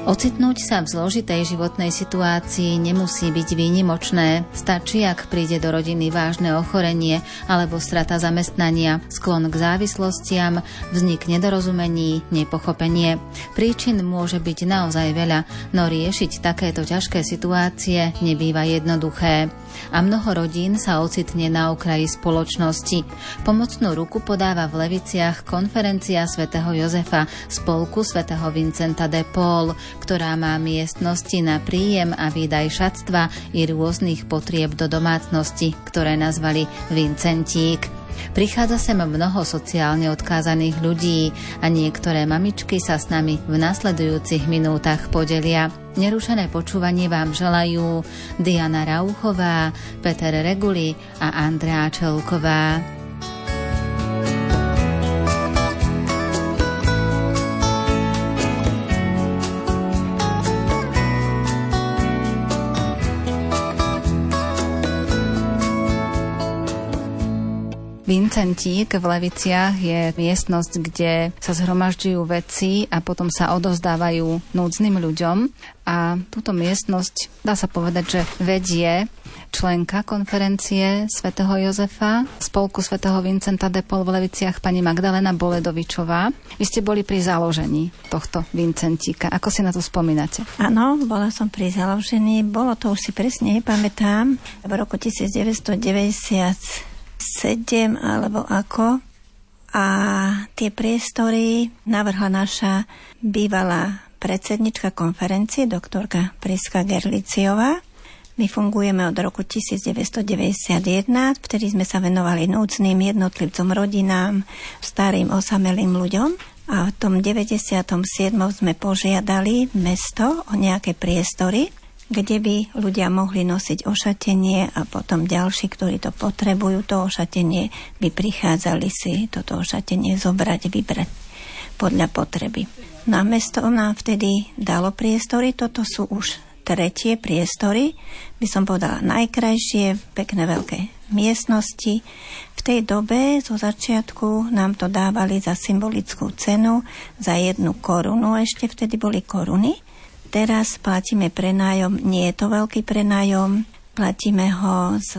Ocitnúť sa v zložitej životnej situácii nemusí byť výnimočné. Stačí, ak príde do rodiny vážne ochorenie alebo strata zamestnania, sklon k závislostiam, vznik nedorozumení, nepochopenie. Príčin môže byť naozaj veľa, no riešiť takéto ťažké situácie nebýva jednoduché. A mnoho rodín sa ocitne na okraji spoločnosti. Pomocnú ruku podáva v Leviciach konferencia svätého Jozefa spolku svätého Vincenta de Paul, ktorá má miestnosti na príjem a výdaj šatstva i rôznych potrieb do domácnosti, ktoré nazvali Vincentík. Prichádza sem mnoho sociálne odkázaných ľudí a niektoré mamičky sa s nami v nasledujúcich minútach podelia. Nerušené počúvanie vám želajú Diana Rauchová, Peter Reguli a Andrea Čelková. Vincentík v Leviciach je miestnosť, kde sa zhromažďujú veci a potom sa odovzdávajú núdznym ľuďom. A túto miestnosť, dá sa povedať, že vedie členka konferencie svätého Jozefa, spolku svätého Vincenta de Paul v Leviciach, pani Magdalena Boledovičová. Vy ste boli pri založení tohto Vincentíka. Ako si na to spomínate? Áno, bola som pri založení. Bolo to, už si presne nepamätám, v roku 1997 alebo ako. A tie priestory navrhla naša bývalá predsednička konferencie, doktorka Priska Gerliciová. My fungujeme od roku 1991, vtedy sme sa venovali núdznym jednotlivcom, rodinám, starým osamelým ľuďom. A v tom 97. sme požiadali mesto o nejaké priestory, kde by ľudia mohli nosiť ošatenie a potom ďalší, ktorí to potrebujú, to ošatenie, by prichádzali si toto ošatenie zobrať, vybrať podľa potreby. No a mesto nám vtedy dalo priestory, toto sú už tretie priestory, by som povedala najkrajšie, pekné veľké miestnosti. V tej dobe zo začiatku nám to dávali za symbolickú cenu, za 1 korunu, ešte vtedy boli koruny. Teraz platíme prenájom, nie je to veľký prenájom, platíme ho z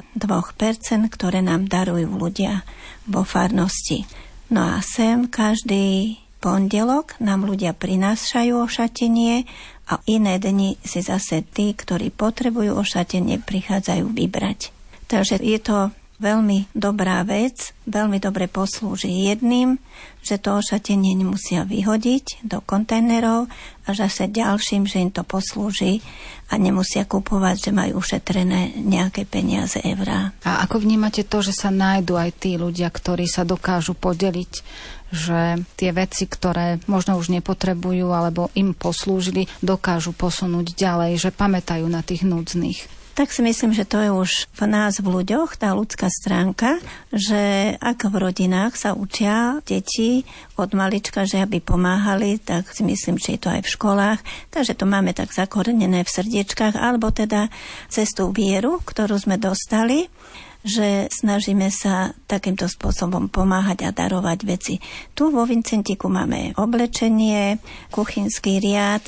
2%, ktoré nám darujú ľudia vo farnosti. No a sem každý pondelok nám ľudia prinášajú ošatenie a iné dni si zase tí, ktorí potrebujú ošatenie, prichádzajú vybrať. Takže je to veľmi dobrá vec, veľmi dobre poslúži jedným, že to ošatenie nemusia vyhodiť do kontajnerov a zase ďalším, že im to poslúži a nemusia kupovať, že majú ušetrené nejaké peniaze, eurá. A ako vnímate to, že sa nájdú aj tí ľudia, ktorí sa dokážu podeliť, že tie veci, ktoré možno už nepotrebujú alebo im poslúžili, dokážu posunúť ďalej, že pamätajú na tých núdznych? Tak si myslím, že to je už v nás, v ľuďoch, tá ľudská stránka, že ak v rodinách sa učia deti od malička, že aby pomáhali, tak si myslím, že je to aj v školách. Takže to máme tak zakorenené v srdiečkách, alebo teda cez tú vieru, ktorú sme dostali, že snažíme sa takýmto spôsobom pomáhať a darovať veci. Tu vo Vincentíku máme oblečenie, kuchynský riad,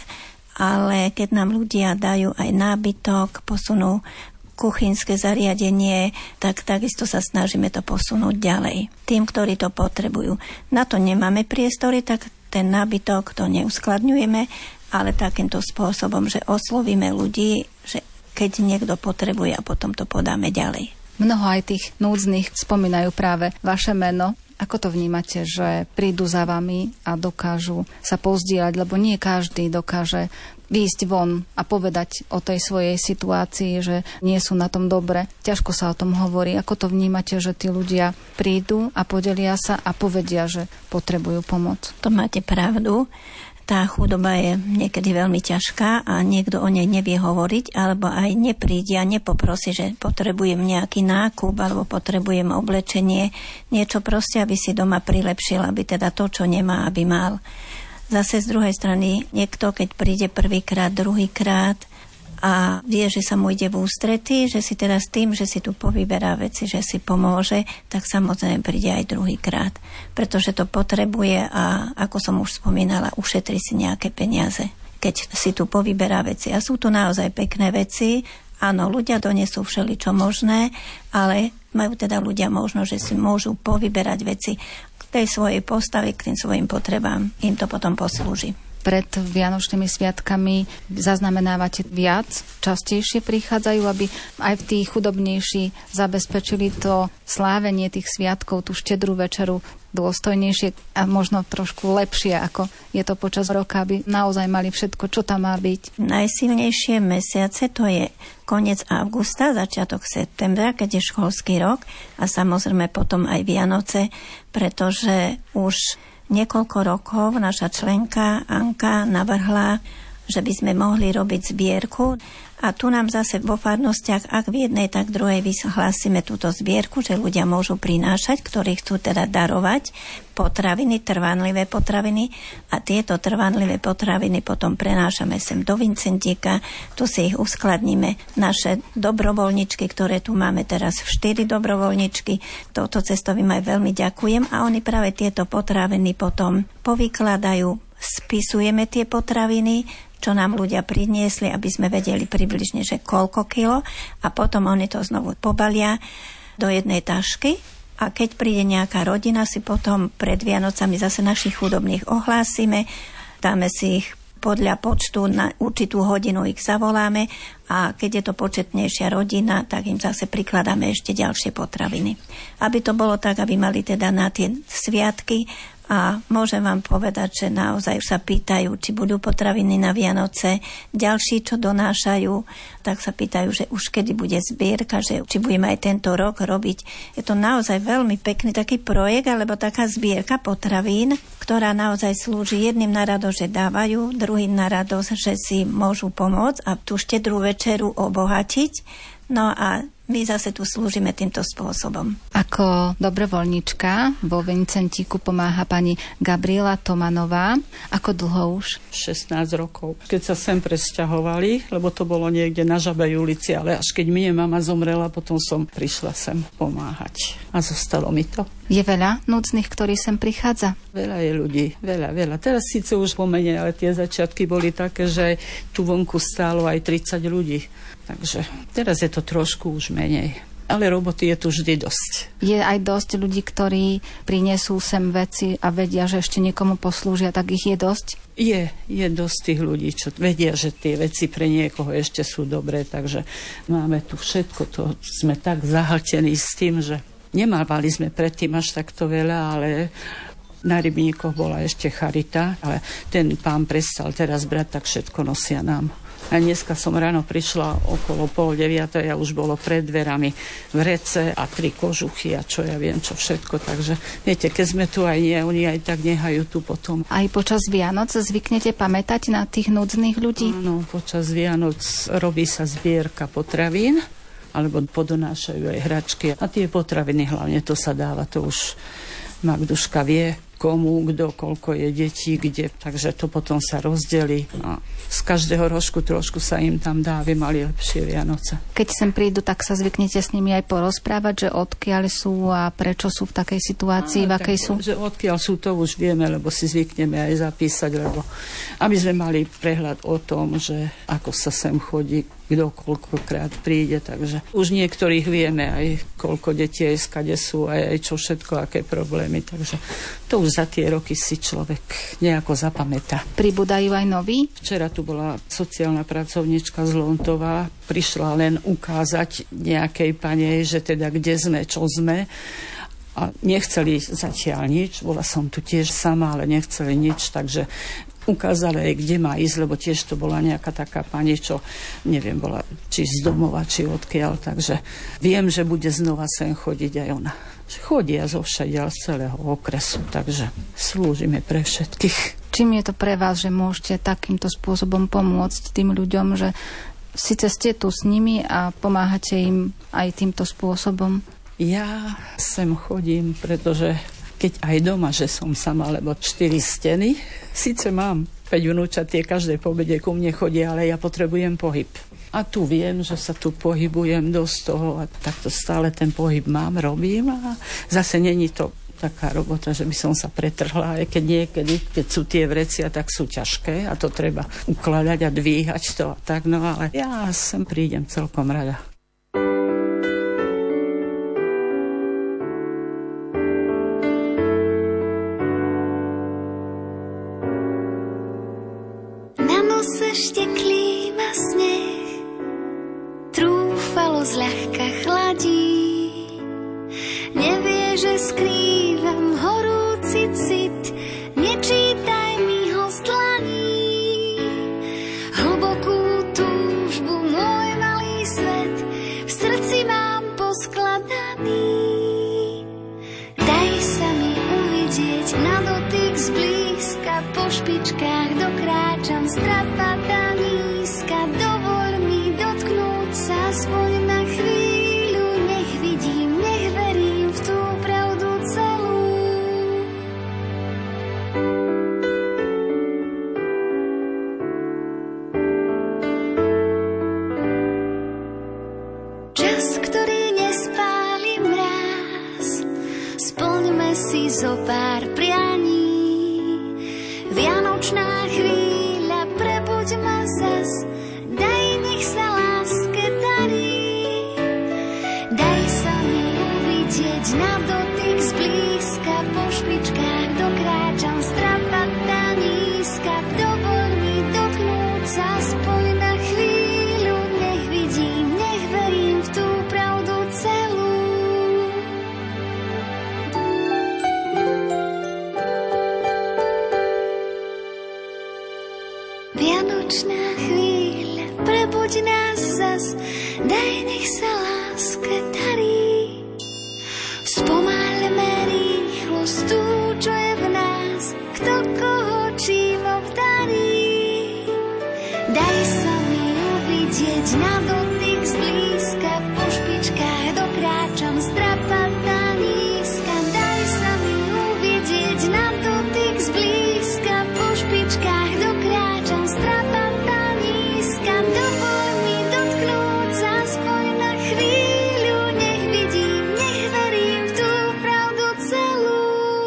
ale keď nám ľudia dajú aj nábytok, posunú kuchynské zariadenie, tak takisto sa snažíme to posunúť ďalej. Tým, ktorí to potrebujú. Na to nemáme priestory, tak ten nábytok to neuskladňujeme, ale takýmto spôsobom, že oslovíme ľudí, že keď niekto potrebuje a potom to podáme ďalej. Mnoho aj tých núdznych spomínajú práve vaše meno. Ako to vnímate, že prídu za vami a dokážu sa pozdieľať, lebo nie každý dokáže výjsť von a povedať o tej svojej situácii, že nie sú na tom dobre. Ťažko sa o tom hovorí. Ako to vnímate, že tí ľudia prídu a podelia sa a povedia, že potrebujú pomoc? To máte pravdu. Tá chudoba je niekedy veľmi ťažká a niekto o nej nevie hovoriť, alebo aj nepríde a nepoprosí, že potrebujem nejaký nákup alebo potrebujem oblečenie, niečo proste, aby si doma prilepšil, aby teda to, čo nemá, aby mal. Zase z druhej strany niekto, keď príde prvýkrát, druhýkrát a vie, že sa mu ide v ústrety, že si teraz tým, že si tu povyberá veci, že si pomôže, tak samozrejme príde aj druhýkrát. Pretože to potrebuje a, ako som už spomínala, ušetrí si nejaké peniaze. keď si tu povyberá veci. A sú tu naozaj pekné veci. Áno, ľudia donesú všeličo možné, ale majú teda ľudia možno, že si môžu povyberať veci k tej svojej postave, k tým svojim potrebám. Im to potom poslúži. Pred Vianočnými sviatkami zaznamenávate viac, častejšie prichádzajú, aby aj v tých chudobnejší zabezpečili to slávenie tých sviatkov, tú štedrú večeru dôstojnejšie a možno trošku lepšie, ako je to počas roka, aby naozaj mali všetko, čo tam má byť. Najsilnejšie mesiace to je koniec augusta, začiatok septembra, keď je školský rok a samozrejme potom aj Vianoce, pretože už niekoľko rokov naša členka Anka navrhla, že by sme mohli robiť zbierku a tu nám zase vo farnostiach, ak v jednej, tak v druhej vyhlásime túto zbierku, že ľudia môžu prinášať, ktorí chcú teda darovať potraviny, trvanlivé potraviny a tieto trvanlivé potraviny potom prenášame sem do Vincentíka, tu si ich uskladníme. Naše dobrovoľničky, ktoré tu máme teraz 4 dobrovoľničky, touto cestovým aj veľmi ďakujem a oni práve tieto potraviny potom povykladajú, spisujeme tie potraviny, čo nám ľudia priniesli, aby sme vedeli približne, že koľko kilo a potom oni to znovu pobalia do jednej tašky a keď príde nejaká rodina, si potom pred Vianocami zase našich chudobných ohlásime, dáme si ich podľa počtu, na určitú hodinu ich zavoláme a keď je to početnejšia rodina, tak im zase prikladáme ešte ďalšie potraviny. Aby to bolo tak, aby mali teda na tie sviatky. A môžem vám povedať, že naozaj sa pýtajú, či budú potraviny na Vianoce. Ďalší, čo donášajú, tak sa pýtajú, že už kedy bude zbierka, že či budeme aj tento rok robiť. Je to naozaj veľmi pekný taký projekt, alebo taká zbierka potravín, ktorá naozaj slúži jedným na radosť, že dávajú, druhým na radosť, že si môžu pomôcť a tú štedrú večeru obohatiť. No a my zase tu slúžime týmto spôsobom. Ako dobrovoľnička vo Vincentíku pomáha pani Gabriela Tomanová. Ako dlho už? 16 rokov. Keď sa sem presťahovali, lebo to bolo niekde na Žabej ulici, ale až keď mne mama zomrela, potom som prišla sem pomáhať. A zostalo mi to. Je veľa núdznych, ktorí sem prichádza? Veľa je ľudí, veľa. Teraz síce už pomene, ale tie začiatky boli také, že tu vonku stálo aj 30 ľudí. Takže teraz je to trošku už menej. Ale roboty je tu vždy dosť. Je aj dosť ľudí, ktorí prinesú sem veci a vedia, že ešte niekomu poslúžia, tak ich je dosť? Je dosť tých ľudí, čo vedia, že tie veci pre niekoho ešte sú dobré, takže máme tu všetko, to sme tak zahltení s tým, že nemávali sme predtým až takto veľa, ale na Rybníkoch bola ešte charita, ale ten pán prestal teraz brať, tak všetko nosia nám. A dneska som ráno prišla okolo 8:30 a už bolo pred dverami vrece a 3 kožuchy a čo ja viem, čo všetko. Takže viete, keď sme tu aj nie, oni aj tak nehajú tu potom. Aj počas Vianoc zvyknete pamätať na tých núdznych ľudí? Áno, počas Vianoc robí sa zbierka potravín, alebo podonášajú aj hračky. A tie potraviny hlavne, to sa dáva, to už Magduška vie, komu, kto, koľko je detí, kde, takže to potom sa rozdelí a z každého rožku trošku sa im tam dá, aby mali lepšie Vianoce. Keď sem prídu, tak sa zvyknete s nimi aj porozprávať, že odkiaľ sú a prečo sú v takej situácii, v akej sú? Že odkiaľ sú, to už vieme, lebo si zvykneme aj zapísať, lebo aby sme mali prehľad o tom, že ako sa sem chodí, kto koľkokrát príde, takže už niektorých vieme aj koľko detí aj skade sú, aj čo všetko, aké problémy, takže to už za tie roky si človek nejako zapamätá. Pribúdajú aj noví? Včera tu bola sociálna pracovníčka z Lontová, prišla len ukázať nejakej panej, že teda kde sme, čo sme a nechceli zatiaľ nič, bola som tu tiež sama, ale nechceli nič, takže ukázali aj, kde má ísť, lebo tiež to bola nejaká taká pani, čo neviem, bola či z domova, či odkiaľ, takže viem, že bude znova sem chodiť aj ona. Chodia zo všade, z celého okresu, takže slúžime pre všetkých. Čím je to pre vás, že môžete takýmto spôsobom pomôcť tým ľuďom, že síce ste tu s nimi a pomáhate im aj týmto spôsobom? Ja sem chodím, pretože keď aj doma, že som sama, lebo 4 steny, síce mám 5 vnúčat, tie každé po obede ku mne chodia, ale ja potrebujem pohyb. A tu viem, že sa tu pohybujem dosť toho a takto stále ten pohyb mám, robím a zase není to taká robota, že by som sa pretrhla, aj keď niekedy, keď sú tie vrecia, tak sú ťažké a to treba ukladať a dvíhať to a tak, no ale ja sem prídem celkom rada. Na nose šteklý ma sneh, trúfalo zľahka chladí. Nevie, že skrývam horúci cit, nečítaj mi ho z dlaní. Hlbokú túžbu, môj malý svet, v srdci mám poskladaný. Daj sa mi uvidieť na dotyk zblízka, po špičkách dokráčam strapatá nízka. Dovoľ mi dotknúť sa aspoň na chvíľu, nech vidím, nech verím v tú pravdu celú. Čas, ktorý nespáli mráz, splňme si zo pár prianí. Vianočná chvíľa, prebuď ma zas, daj, nech sa láske darí. Daj sa mi uvidieť na dotyk zblízka, po špičkách dokráčam strapatá nízka. Dovoľ mi dotknúť sa aspoň na chvíľu, nech vidím, nech verím v tú pravdu celú. Vianočná chvíľa, prebuď nás zas, daj, nech sa láske darí. Spomáľme rýchlosť tú, čo je v nás, kto koho čím obdarí. Daj sa mi uvidieť na dotyk zblízka, po špičkách dokráčam strapatá nízka. Daj sa mi uvidieť na dotyk zblízka, po špičkách dokráčam strapatá nízka. Dovoľ mi dotknúť sa aspoň na chvíľu, nech vidím, nech verím v tú pravdu celú.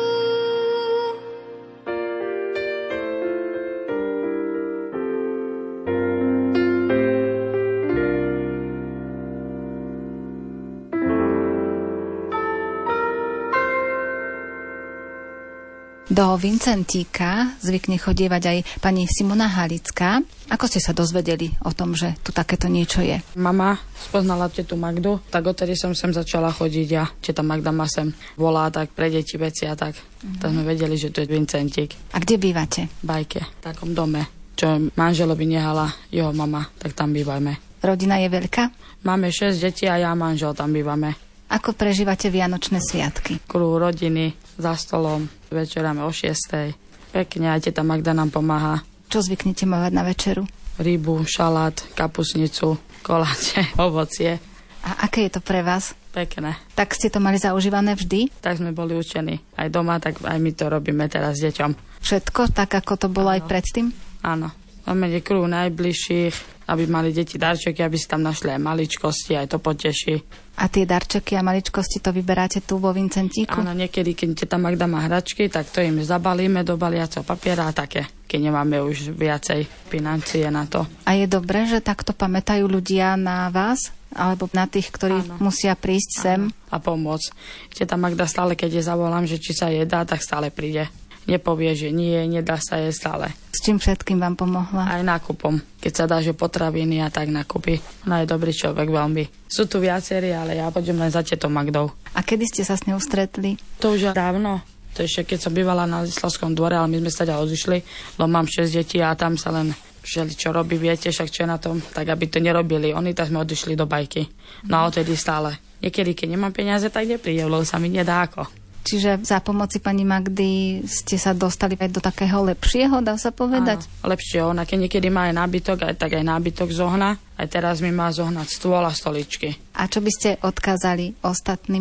Do Vincentíka zvykne chodievať aj pani Simona Halická. Ako ste sa dozvedeli o tom, že tu takéto niečo je? Mama spoznala tetu Magdu, tak odtedy som sem začala chodiť a teta Magda ma sem volá tak pre deti veci a tak. Tak sme vedeli, že to je Vincentík. A kde bývate? V Bajke, v takom dome, čo manželovi nehala jeho mama, tak tam bývajme. Rodina je veľká? Máme 6 detí a ja a manžel tam bývame. Ako prežívate vianočné sviatky? Kruh rodiny, za stolom, večeráme o 6:00. Pekne, aj teta Magda nám pomáha. Čo zvyknete mávať na večeru? Rybu, šalát, kapusnicu, koláče, ovocie. A aké je to pre vás? Pekné. Tak ste to mali zaužívané vždy? Tak sme boli učení. Aj doma, tak aj my to robíme teraz s deťom. Všetko, tak ako to bolo aj predtým? Áno. Máme kruh najbližších, aby mali deti darčeky, aby si tam našli aj maličkosti, aj to poteší. A tie darčeky a maličkosti to vyberáte tu vo Vincentíku? Áno, niekedy, keď teta Magda má hračky, tak to im zabalíme do baliaceho papiera a také, keď nemáme už viacej financie na to. A je dobré, že takto pamätajú ľudia na vás? Alebo na tých, ktorí musia prísť sem? A pomôcť. Teta Magda stále, keď je zavolám, že či sa jedá, tak stále príde. Nepovie, že nie, nedá sa je stále. S čím všetkým vám pomohla? Aj nákupom. Keď sa dá, že potraviny a tak nakupy. Ona je dobrý človek veľmi. Sú tu viacerí, ale ja poďom len za tetou Magdou. A kedy ste sa s ňou stretli? To už dávno. To ešte keď som bývala na Lislavskom dvore, ale my sme sa ďalej odišli, lebo mám 6 detí a tam sa len želi, čo robí, viete, však čo je na tom, tak aby to nerobili. Oni tak sme odišli do Bajky. No a odtedy stále. Niekedy, keď nemám peniaze, tak nepríde, lebo sa mi nedá ako. Čiže za pomoci pani Magdy ste sa dostali aj do takého lepšieho, dá sa povedať? Áno, lepšieho. Ona keď niekedy má aj nábytok, aj tak aj nábytok zohna. Aj teraz mi má zohnať stôl a stoličky. A čo by ste odkázali ostatným?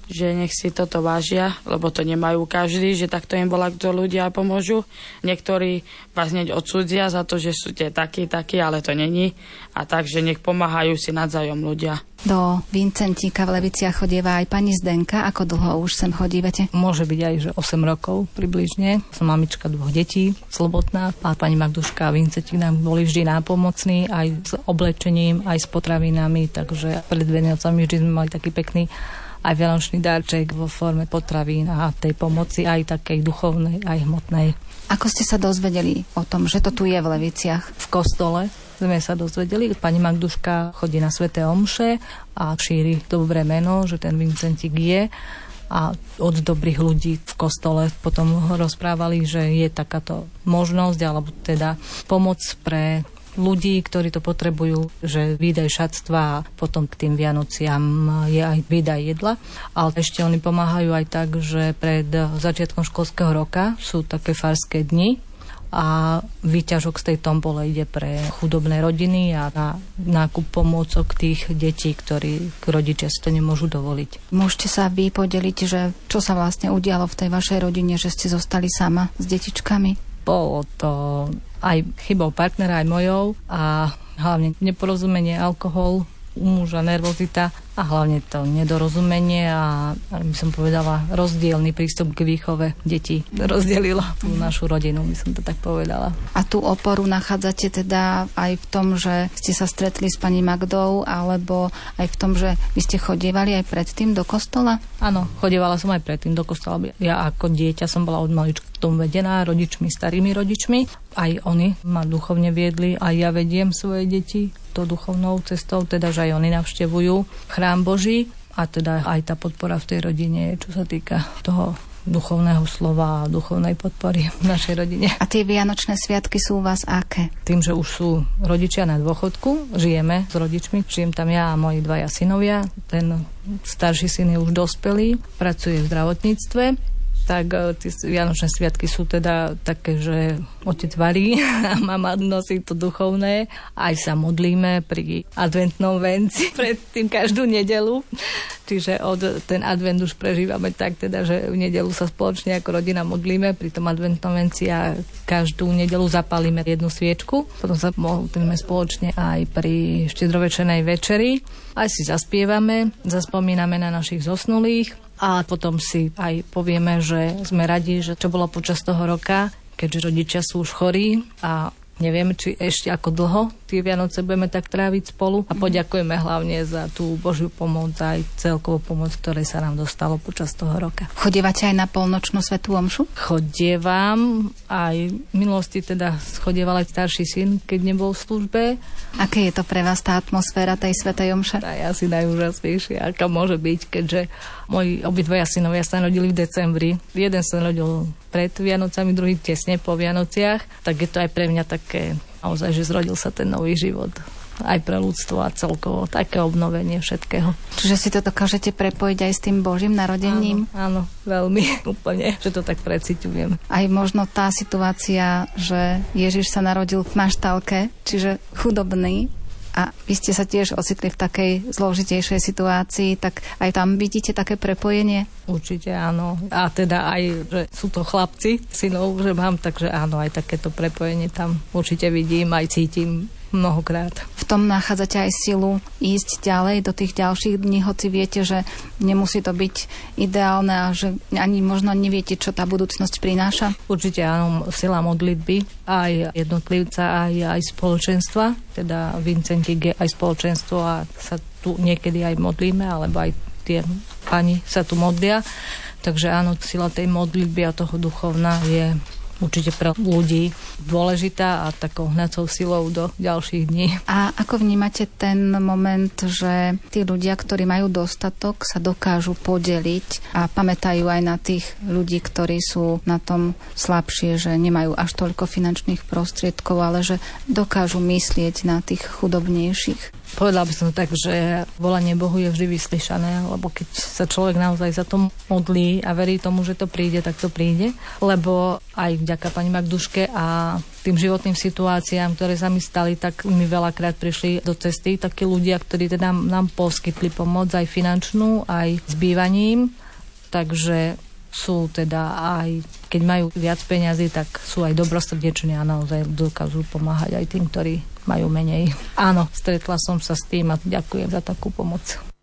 že nech si toto vážia, lebo to nemajú každý, že takto im bola, kto ľudia pomôžu. Niektorí vás hneď odsúdia za to, že sú tie takí, ale to není. A takže nech pomáhajú si navzájom ľudia. Do Vincentíka v Leviciach chodieva aj pani Zdenka. Ako dlho už sem chodívate? Môže byť aj, že 8 rokov približne. Som mamička 2 detí, slobodná. A pani Magduška a Vincentík nám boli vždy nápomocní, aj s oblečením, aj s potravinami. Takže pred Vianocami vždy sme mali taký pekný aj vianočný darček vo forme potravín a tej pomoci aj takej duchovnej, aj hmotnej. Ako ste sa dozvedeli o tom, že to tu je v Leviciach? V kostole sme sa dozvedeli. Pani Magduška chodí na sväté omše a šíri dobré meno, že ten Vincentík je. A od dobrých ľudí v kostole potom rozprávali, že je takáto možnosť, alebo teda pomoc pre ľudí, ktorí to potrebujú, že výdaj šatstva a potom k tým Vianociam je aj výdaj jedla. Ale ešte oni pomáhajú aj tak, že pred začiatkom školského roka sú také farské dni a výťažok z tej tombole ide pre chudobné rodiny a na nákup pomôcok tých detí, ktorí rodičia si to nemôžu dovoliť. Môžete sa vy podeliť, že čo sa vlastne udialo v tej vašej rodine, že ste zostali sama s detičkami? Bolo to aj chybou partnera, aj mojou a hlavne neporozumenie, alkohol, u muža nervozita a hlavne to nedorozumenie a by som povedala rozdielny prístup k výchove detí. Rozdielilo tú našu rodinu, by som to tak povedala. A tú oporu nachádzate teda aj v tom, že ste sa stretli s pani Magdou, alebo aj v tom, že vy ste chodievali aj predtým do kostola? Áno, chodievala som aj predtým do kostola. Ja ako dieťa som bola od malička k tomu vedená rodičmi, starými rodičmi. Aj oni ma duchovne viedli a ja vediem svoje deti to duchovnou cestou, teda že aj oni navštevujú chrám Boží a teda aj tá podpora v tej rodine, čo sa týka toho duchovného slova a duchovnej podpory v našej rodine. A tie vianočné sviatky sú u vás aké? Tým, že už sú rodičia na dôchodku, žijeme s rodičmi, žijem tam ja a moji 2 synovia. Ten starší syn je už dospelý, pracuje v zdravotníctve. Tak tie vianočné sviatky sú teda také, že otec varí a mama nosí to duchovné. Aj sa modlíme pri adventnom venci predtým každú nedelu. Čiže ten advent už prežívame tak, teda, že v nedelu sa spoločne ako rodina modlíme pri tom adventnom venci a každú nedelu zapálime jednu sviečku. Potom sa modlíme spoločne aj pri štedrovečernej večeri. Aj si zaspievame, zaspomíname na našich zosnulých. A potom si aj povieme, že sme radi, že čo bolo počas toho roka, keďže rodičia sú už chorí a nevieme, či ešte ako dlho tie Vianoce budeme tak tráviť spolu a poďakujeme hlavne za tú Božiu pomoc a aj celkovú pomoc, ktorej sa nám dostalo počas toho roka. Chodievate aj na polnočnú svätú omšu? Chodievam, aj v minulosti teda chodieval aj starší syn, keď nebol v službe. Aké je to pre vás tá atmosféra tej svätej omše? Aj asi najúžasnejšia, aká môže byť, keďže moji obidvaja synovia sa narodili v decembri. Jeden sa narodil pred Vianocami, druhý tesne po Vianociach, tak je to aj pre mňa také, naozaj, že zrodil sa ten nový život. Aj pre ľudstvo a celkovo také obnovenie všetkého. Čiže si to dokážete prepojiť aj s tým Božím narodením? Áno, veľmi, úplne, že to tak preciťujem. Aj možno tá situácia, že Ježiš sa narodil v maštálke, čiže chudobný, a vy ste sa tiež ocitli v takej zložitejšej situácii, tak aj tam vidíte také prepojenie? Určite áno. A teda aj, že sú to chlapci, synov, že mám, takže áno, aj takéto prepojenie tam určite vidím, aj cítim mnohokrát. V tom nachádzate aj silu ísť ďalej do tých ďalších dní, hoci viete, že nemusí to byť ideálne a že ani možno neviete, čo tá budúcnosť prináša? Určite áno, sila modlitby, aj jednotlivca, aj spoločenstva. Teda Vincentík je aj spoločenstvo a sa tu niekedy aj modlíme, alebo aj tie pani sa tu modlia. Takže áno, sila tej modlitby a toho duchovna je určite pre ľudí dôležitá a takou hnacou silou do ďalších dní. A ako vnímate ten moment, že tí ľudia, ktorí majú dostatok, sa dokážu podeliť a pamätajú aj na tých ľudí, ktorí sú na tom slabšie, že nemajú až toľko finančných prostriedkov, ale že dokážu myslieť na tých chudobnejších? Povedala by som tak, že volanie Bohu je vždy vyslyšané, lebo keď sa človek naozaj za to modlí a verí tomu, že to príde, tak to príde. Lebo aj v vďaka pani Magduške a tým životným situáciám, ktoré sa mi stali, tak mi veľakrát prišli do cesty takí ľudia, ktorí teda nám poskytli pomoc aj finančnú, aj s bývaním. Takže sú teda aj, keď majú viac peňazí, tak sú aj dobrosrdeční a naozaj dokážu pomáhať aj tým, ktorí majú menej. Áno, stretla som sa s tým a ďakujem za takú pomoc.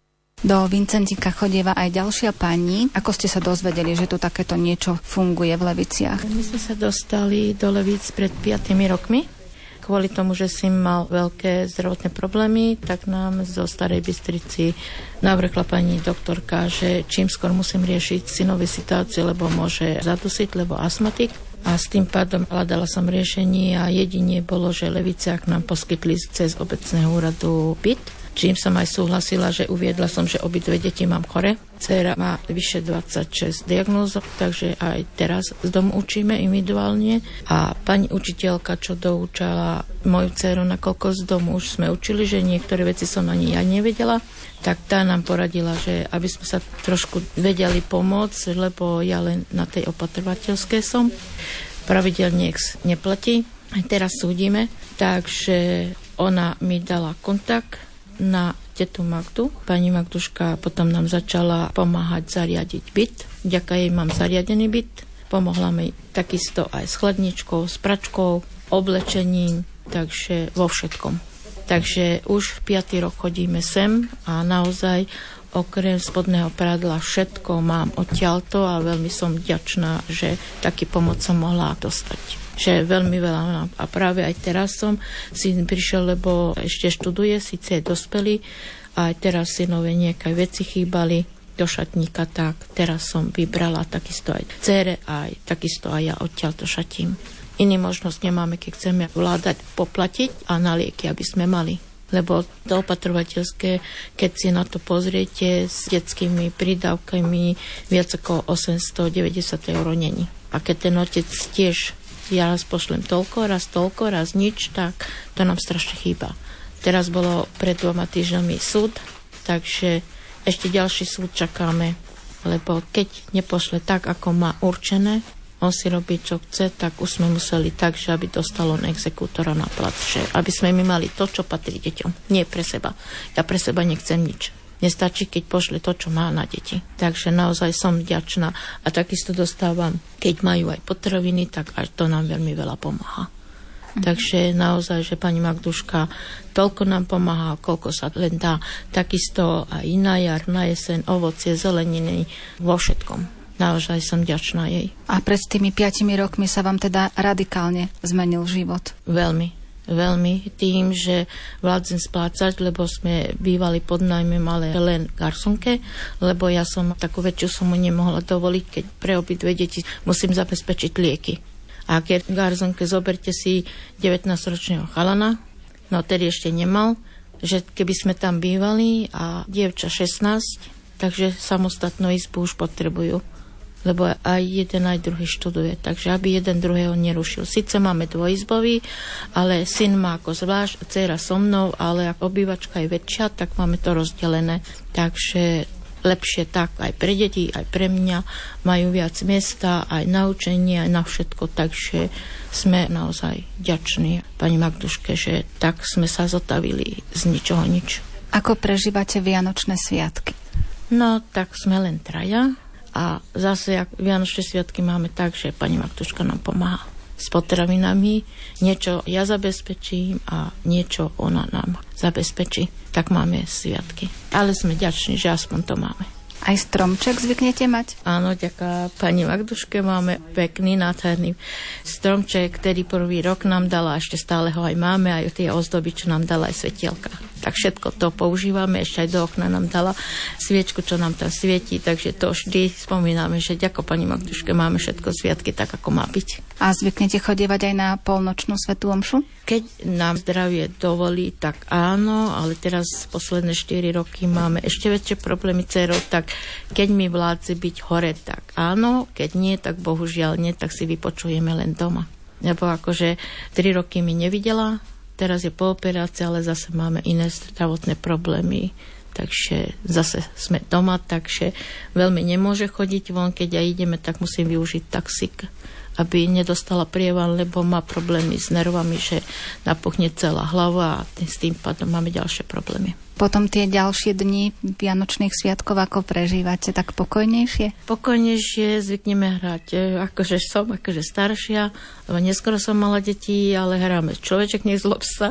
Do Vincentika chodieva aj ďalšia pani. Ako ste sa dozvedeli, že tu takéto niečo funguje v Leviciach? My sme sa dostali do Levíc pred 5 rokmi. Kvôli tomu, že si mal veľké zdravotné problémy, tak nám zo Starej Bystrici navrhla pani doktorka, že čím skôr musím riešiť synovú situáciu, lebo môže zadusiť, lebo astmatik. A s tým pádom hľadala som riešenie a jedine bolo, že Leviciach nám poskytli cez obecného úradu byt. Čím som aj súhlasila, že uviedla som, že obidve deti mám chore. Dcéra má vyše 26 diagnóz, takže aj teraz z domu učíme individuálne. A pani učiteľka, čo doučala moju dceru, nakoľko z domu už sme učili, že niektoré veci som ani ja nevedela, tak tá nám poradila, že aby sme sa trošku vedeli pomôcť, lebo ja len na tej opatrovateľskej som. Pravidelne neplatí. Aj teraz súdime, takže ona mi dala kontakt na tetu Magdu. Pani Magduška potom nám začala pomáhať zariadiť byt. Vďaka jej mám zariadený byt. Pomohla mi takisto aj s chladničkou, s pračkou, oblečením, takže vo všetkom. Takže už 5. rok chodíme sem a naozaj okrem spodného prádla všetko mám odtiaľto a veľmi som vďačná, že taký pomoc som mohla dostať. Že veľmi veľa mám. A práve aj teraz som syn prišiel, lebo ešte študuje, síce je dospelý, a aj teraz synovi nejaké veci chýbali do šatníka, tak teraz som vybrala takisto aj dcére, aj takisto aj ja odtiaľ to šatím. Iný možnosť nemáme, keď chceme vládať, poplatiť a na lieky, aby sme mali. Lebo to opatrovateľské, keď si na to pozriete s detskými prídavkami, viac ako 890 € není. A keď ten otec tiež ja raz pošlem toľko, raz nič, tak to nám strašne chýba. Teraz bolo pred 2 týždňami súd, takže ešte ďalší súd čakáme, lebo keď nepošle tak, ako má určené, on si robí, čo chce, tak už sme museli tak, že aby dostalo na exekútora na plat, že aby sme my mali to, čo patrí deťom. Nie pre seba. Ja pre seba nechcem nič. Nestačí, keď pošle to, čo má na deti. Takže naozaj som vďačná. A takisto dostávam, keď majú aj potraviny, tak až to nám veľmi veľa pomáha. Takže naozaj, že pani Magduška toľko nám pomáha, koľko sa len dá. Takisto aj na jar, na jeseň, ovocie, zeleniny, vo všetkom. Naozaj som vďačná jej. A pred tými 5 rokmi sa vám teda radikálne zmenil život? Veľmi tým, že vládzem splácať, lebo sme bývali pod nájmem, ale len garsonke, lebo ja som takú väčšiu sumu nemohla dovoliť, keď pre obidve deti musím zabezpečiť lieky. A keď garsonke zoberte si 19-ročného chalana, no tedy ešte nemal, že keby sme tam bývali a dievča 16, takže samostatnú izbu už potrebujú. Lebo aj jeden, aj druhý študuje. Takže aby jeden druhého nerušil. Sice máme dvojizbový, ale syn má ako zvlášť, dcera so mnou, ale ak obývačka je väčšia, tak máme to rozdelené. Takže lepšie tak aj pre deti, aj pre mňa. Majú viac miesta, aj na učenie, aj na všetko. Takže sme naozaj vďační pani Magduške, že tak sme sa zotavili z ničoho nič. Ako prežívate Vianočné sviatky? No, tak sme len traja. A zase, jak Vianočné sviatky máme tak, že pani Magduška nám pomáha s potravinami. Niečo ja zabezpečím a niečo ona nám zabezpečí. Tak máme sviatky. Ale sme vďační, že aspoň to máme. Aj stromček zvyknete mať? Áno, ďaká pani Magduške máme pekný, nádherný stromček, ktorý prvý rok nám dala, ešte stále ho aj máme, aj tie ozdoby, čo nám dala aj svetielka. Tak všetko to používame, ešte aj do okna nám dala sviečku, čo nám tam svietí, takže to vždy spomíname, že ďako pani Magduške máme všetko sviatky tak, ako má byť. A zvyknete chodievať aj na polnočnú svätú omšu? Keď nám zdravie dovolí, tak áno, ale teraz posledné 4 roky máme ešte väčšie problémy dcerov, tak keď mi vládze byť hore, tak áno, keď nie, tak bohužiaľ nie, tak si vypočujeme len doma. Lebo akože 3 roky mi nevidela, teraz je po operácii, ale zase máme iné zdravotné problémy, takže zase sme doma, takže veľmi nemôže chodiť von, keď ja ideme, tak musím využiť taxík, aby nedostala prievan, lebo má problémy s nervami, že napuchne celá hlava a s tým pádom máme ďalšie problémy. Potom tie ďalšie dni Vianočných sviatkov ako prežívate, tak pokojnejšie? Pokojnejšie zvykneme hrať, akože som staršia, lebo neskoro som mala deti, ale hráme Človeček nezlob sa,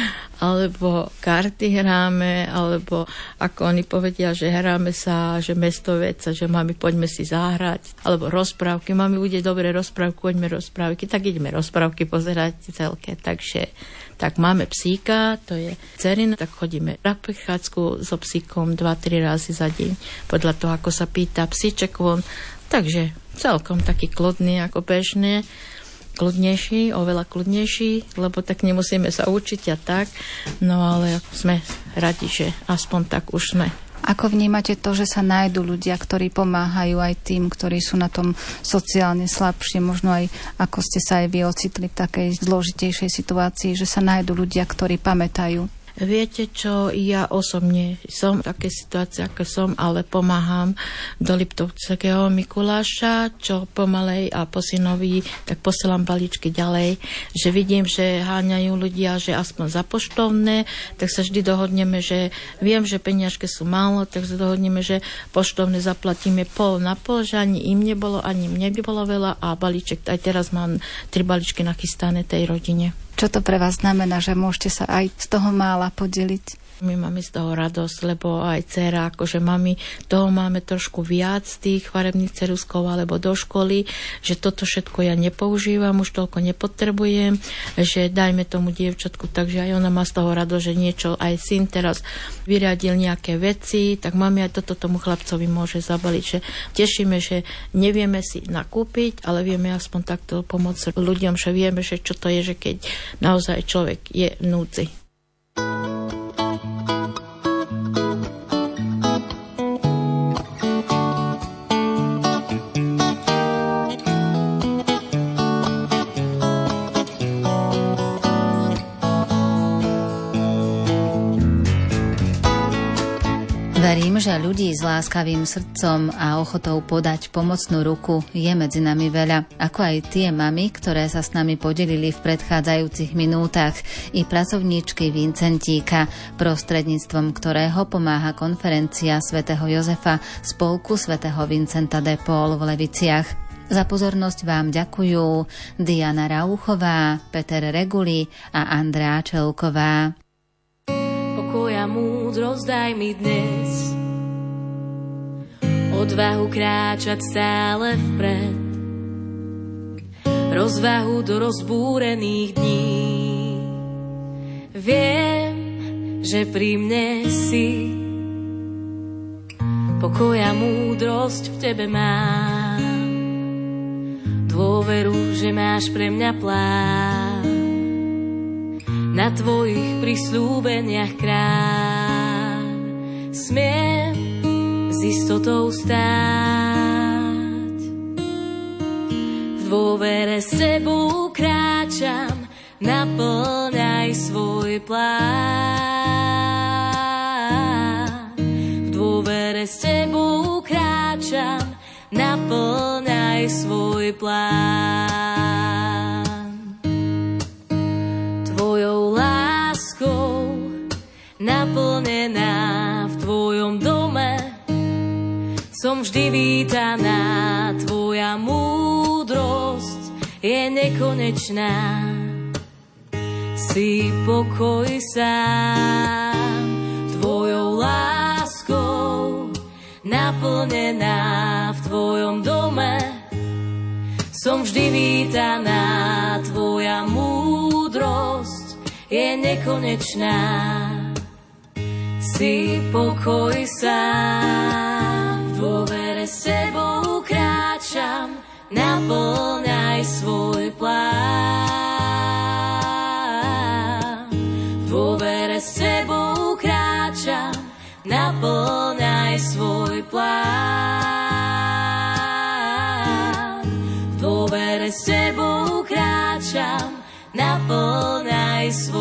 alebo karty hráme, alebo ako oni povedia, že hráme sa, že mestovec, že mami, poďme si zahrať, alebo rozprávky, mami, bude dobre rozprávku, poďme rozprávky, tak ideme rozprávky pozerať celké, takže tak máme psíka, to je dcerina, tak chodíme na prechádzku so psíkom 2-3 razy za deň, podľa toho, ako sa pýta psíček von. Takže celkom taký kľudný, ako bežné, kľudnejší, oveľa kľudnejší, lebo tak nemusíme sa učiť a tak, no ale sme radi, že aspoň tak už sme. Ako vnímate to, že sa nájdú ľudia, ktorí pomáhajú aj tým, ktorí sú na tom sociálne slabšie, možno aj ako ste sa aj vy ocitli v takej zložitejšej situácii, že sa nájdú ľudia, ktorí pamätajú? Viete čo, ja osobne som v takej situácii, ako som, ale pomáham do Liptovského Mikuláša, čo pomalej a po synovi, tak posielam balíčky ďalej, že vidím, že háňajú ľudia, že aspoň za poštovné, tak sa vždy dohodneme, že viem, že peniažky sú málo, tak sa dohodneme, že poštovné zaplatíme pol na pol, že ani im nebolo, ani mne by bolo veľa a balíček, aj teraz mám 3 balíčky nachystané tej rodine. Čo to pre vás znamená, že môžete sa aj z toho mála podeliť? My máme z toho radosť, lebo aj dcera, akože mami, toho máme trošku viac tých farebných ceruskov alebo do školy, že toto všetko ja nepoužívam, už toľko nepotrebujem, že dajme tomu dievčatku, takže aj ona má z toho radosť, že niečo aj syn teraz vyriadil nejaké veci, tak mami aj toto tomu chlapcovi môže zabaliť, že tešíme, že nevieme si nakúpiť, ale vieme aspoň takto pomôcť ľuďom, že vieme, že čo to je, že keď naozaj človek je v núdzi. Verím, že ľudí s láskavým srdcom a ochotou podať pomocnú ruku je medzi nami veľa, ako aj tie mamy, ktoré sa s nami podelili v predchádzajúcich minútach, i pracovníčky Vincentíka, prostredníctvom ktorého pomáha konferencia svätého Jozefa spolku svätého Vincenta de Paul v Leviciach. Za pozornosť vám ďakujú Diana Rauchová, Peter Reguli a Andrea Čelková. Pokoja múdrosť daj mi dnes, odvahu kráčať stále vpred, rozvahu do rozbúrených dní. Viem, že pri mne si, pokoja múdrosť v tebe mám, dôveru, že máš pre mňa plán, na tvojich prisľúbeniach kráľ. Smiem s istotou stáť, v dôvere s tebou kráčam, naplňaj svoj plán. V dôvere s tebou kráčam, naplňaj svoj plán. Tvojou láskou naplnená v tvojom dome som vždy vítaná, tvoja múdrosť je nekonečná. Si pokoj sám, tvojou láskou naplnená v tvojom dome som vždy vítaná, tvoja múdrosť je nekonečná. Si pokoj sám, v dôvere s tebou kráčam, naplňaj svoj plán. V dôvere s tebou kráčam, naplňaj svoj plán. V dôvere s tebou kráčam, naplňaj svoj